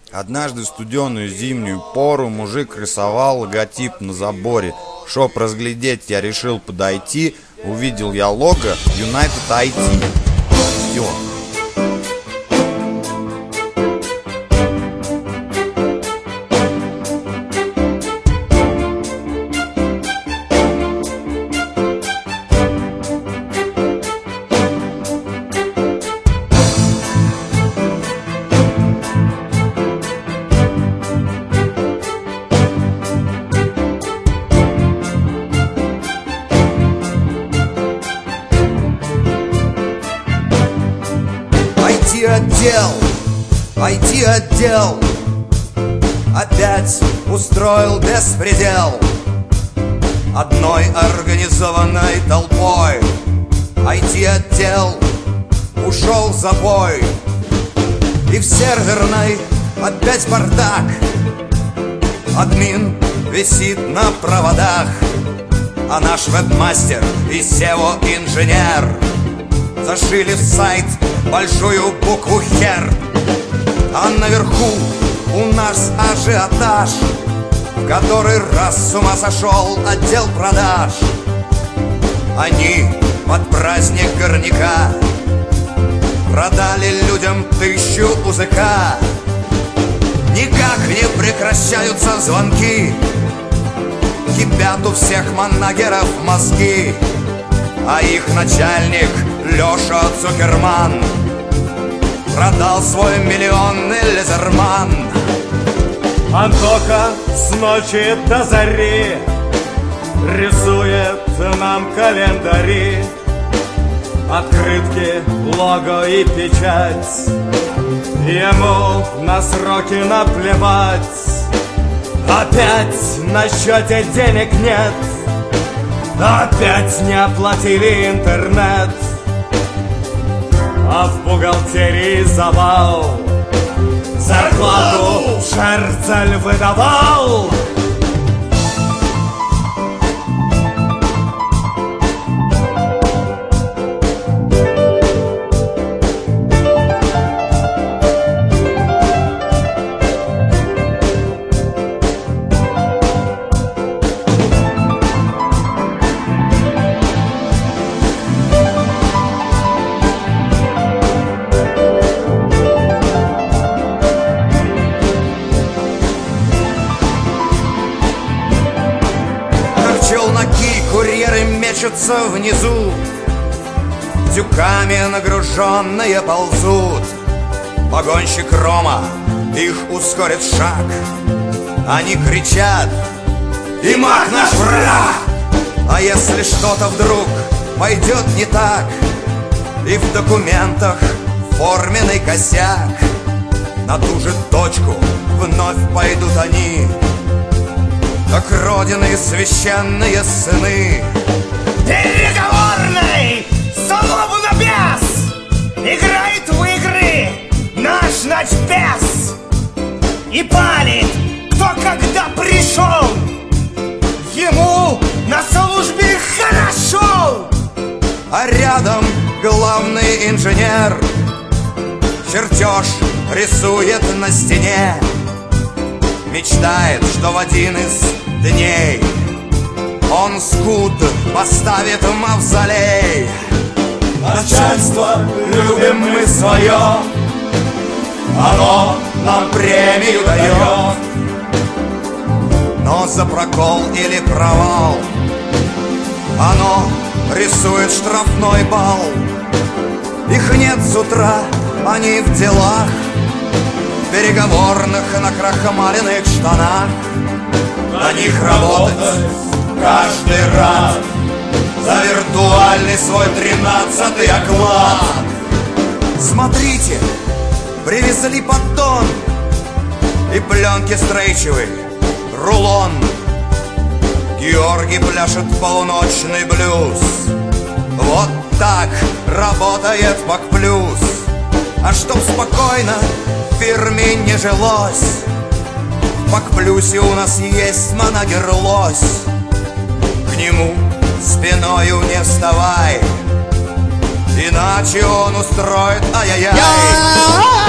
Однажды в студеную зимнюю пору мужик рисовал логотип на заборе. Чтоб разглядеть, я решил подойти. Увидел я лого United IT. Все. IT-отдел опять устроил беспредел. Одной организованной толпой IT-отдел ушел в запой. И в серверной опять бардак. Админ висит на проводах, а наш вебмастер и SEO-инженер зашили в сайт большую букву «Хер». А наверху у нас ажиотаж, в который раз с ума сошел отдел продаж. Они под праздник горняка продали людям 1000 УЗК. Никак не прекращаются звонки, кипят у всех манагеров мозги. А их начальник Леша Цукерман продал свой миллионный лазерман. Антоха с ночи до зари рисует нам календари, открытки, лого и печать. Ему на сроки наплевать. Опять на счете денег нет, опять не оплатили интернет. А в бухгалтерии завал, зарплату Шерцель выдавал. Курьеры мечутся внизу, тюками нагруженные ползут. Погонщик Рома их ускорит шаг. Они кричат: «И маг наш враг!» А если что-то вдруг пойдет не так, и в документах форменный косяк, на ту же точку вновь пойдут они, как родины священные сыны. Переговорный, словно бес, играет в игры наш ночбес и палит, кто когда пришел. Ему на службе хорошо. А рядом главный инженер чертеж рисует на стене. Мечтает, что в один из дней он скут поставит в мавзолей. Начальство любим мы свое, оно нам премию дает. Но за прокол или провал оно рисует штрафной балл. Их нет с утра, они в делах, в переговорных накрахмаленных штанах. На них работать каждый раз за виртуальный свой 13-й оклад. Смотрите, привезли поддон и пленки стрейчевой, рулон. Георгий пляшет полуночный блюз. Вот так работает ПакПлюс. А чтоб спокойно в фирме не жилось, в ПакПлюсе у нас есть манагер лось. К нему спиною не вставай, иначе он устроит ай-яй-яй.